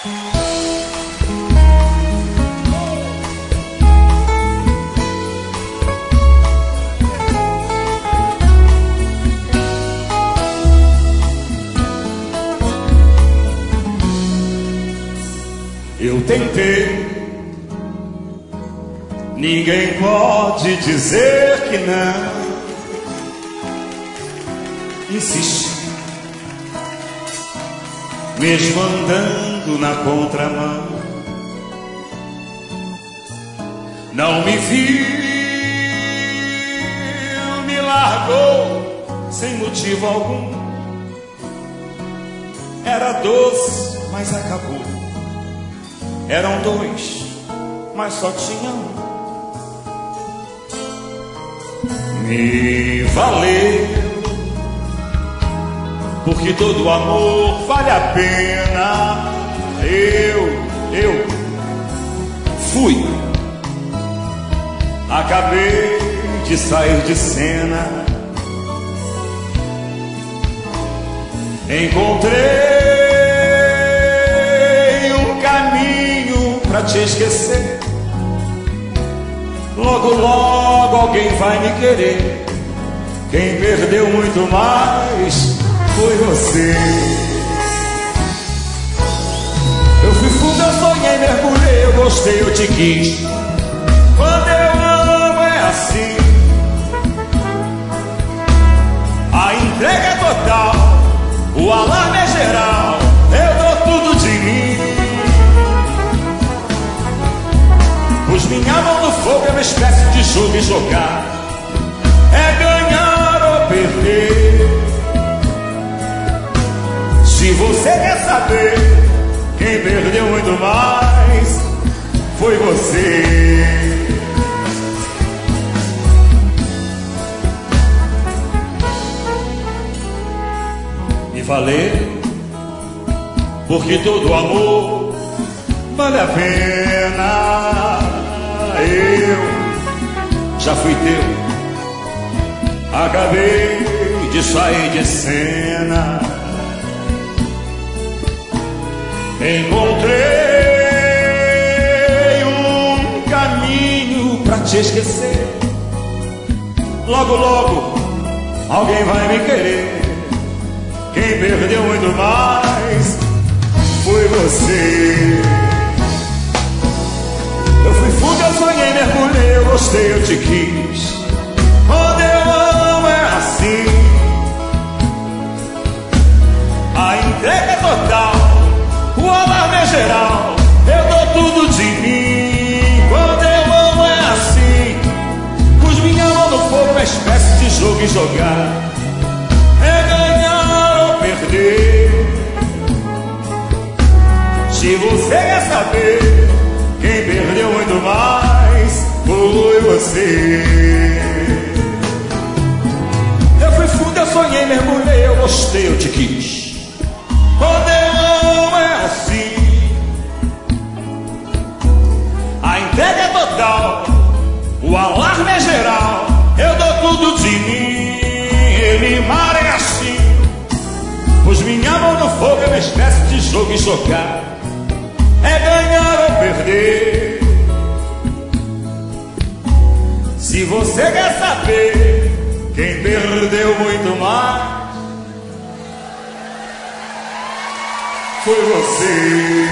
Eu tentei, ninguém pode dizer que não. Insisti, mesmo andando na contramão. Não me viu, me largou sem motivo algum. Era doce, mas acabou. Eram dois, mas só tinha um. Me valeu, porque todo amor vale a pena. Eu fui, acabei de sair de cena. Encontrei um caminho pra te esquecer. Logo, logo alguém vai me querer. Quem perdeu muito mais foi você. Eu fui fundo, eu sonhei, mergulhei, eu gostei, eu te quis. Quando eu amo é assim. A entrega é total, o alarme é geral. Eu dou tudo de mim. Pus minha mão no fogo, é uma espécie de jogo e jogar. É ganhar ou perder. Se você quer saber, quem perdeu muito mais foi você. Me valeu, porque todo amor vale a pena. Eu já fui teu, acabei de sair de cena. Encontrei um caminho pra te esquecer. Logo, logo alguém vai me querer. Quem perdeu muito mais foi você. Eu fui fundo, eu sonhei, mergulhei, eu gostei, eu te quis. Quando eu amo é assim. A entrega é total, o alarme é geral. Eu dou tudo de mim. Quando eu amo é assim. Pus minha mão no fogo, uma espécie de jogo e jogar. É ganhar ou perder. Se você quer saber, quem perdeu muito mais foi você. Eu fui fundo, eu sonhei, mergulhei, eu gostei, eu te quis. Quando eu amo é assim. A entrega é total, o alarme é geral. Eu dou tudo de mim. Ele mar é assim. Pus minha mão no fogo, é uma espécie de jogo e jogar. É ganhar ou perder. Se você quer saber, quem perdeu muito mais foi você.